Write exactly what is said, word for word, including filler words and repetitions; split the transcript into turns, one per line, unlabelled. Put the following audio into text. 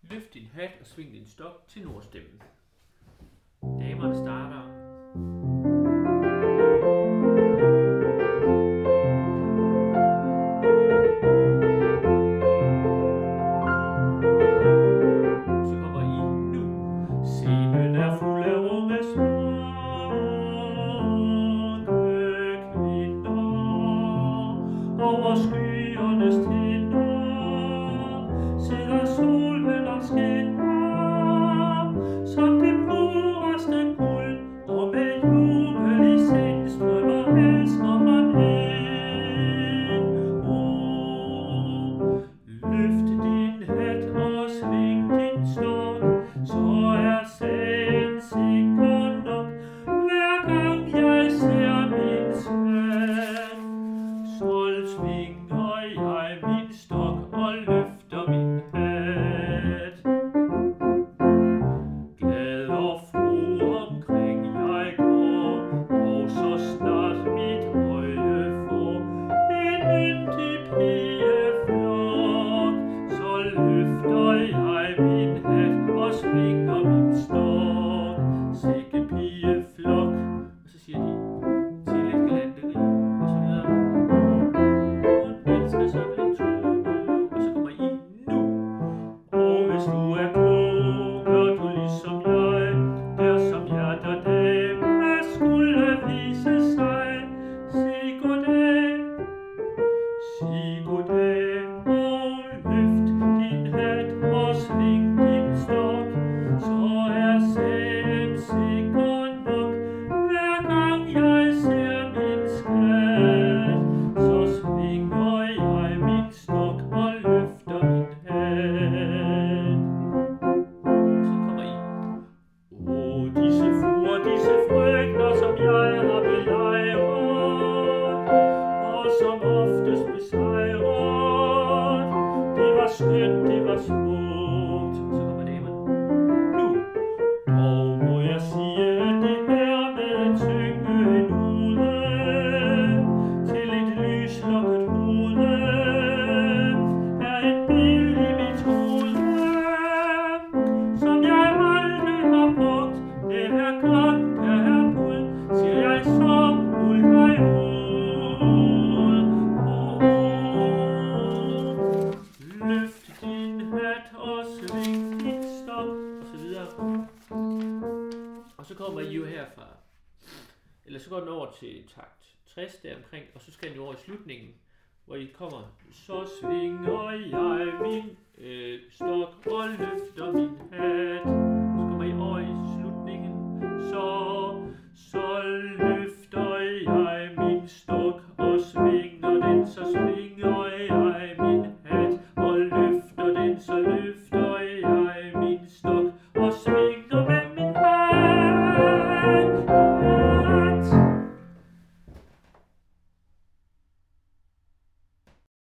Løft din hat og sving din stok til nordstemmen. Damerne starter. Så kommer I nu. Scenen er fuld af unge smukke kvinder. Over skyernes tinder sidder solen og skinner som det pureste guld, og med jubel i sind strømmer elskeren ind. Oh, løft din hat og sving din stok, så er sagen sikker nok. Hver gang jeg ser min skat, så svinger jeg min stok og løfter min hat. Glad og fro omkring jeg går, og så snart mit øje får en yndig pigeflok, så løfter jeg min hat og svinger min stok. Sikke pigeflok. Og så siger de til lidt galanteri og så videre. Hun elsker sådan lidt tulle, og så kommer I nu. Og hvis du er klog, gør du ligesom jeg, der som hjerter dame skulle vise sig. Sig goddag, sig goddag, og løft din hat og sving din stok, så er sagen sikker nok. Hver gang jeg ser min skat, så svinger jeg min stok og løfter min hat. Så kommer I. Åh, disse fruer, disse frøkner, som jeg har belejret, og som oftest besejret. Det var skønt, det var smukt. Så kommer damerne. Nu. Og må jeg sige, at det her med at synge en ude til et lyslukket hoved er en billig metode, som jeg aldrig har brugt. Det hver gang der er bud, siger jeg så ud dig ud. Oh, løft din hat og sving din stok, og så videre. Og så kommer I jo herfra. Eller så går den over til takt tres der omkring, og så skal den jo over i slutningen, hvor I kommer. Så svinger jeg min øh, stok og løfter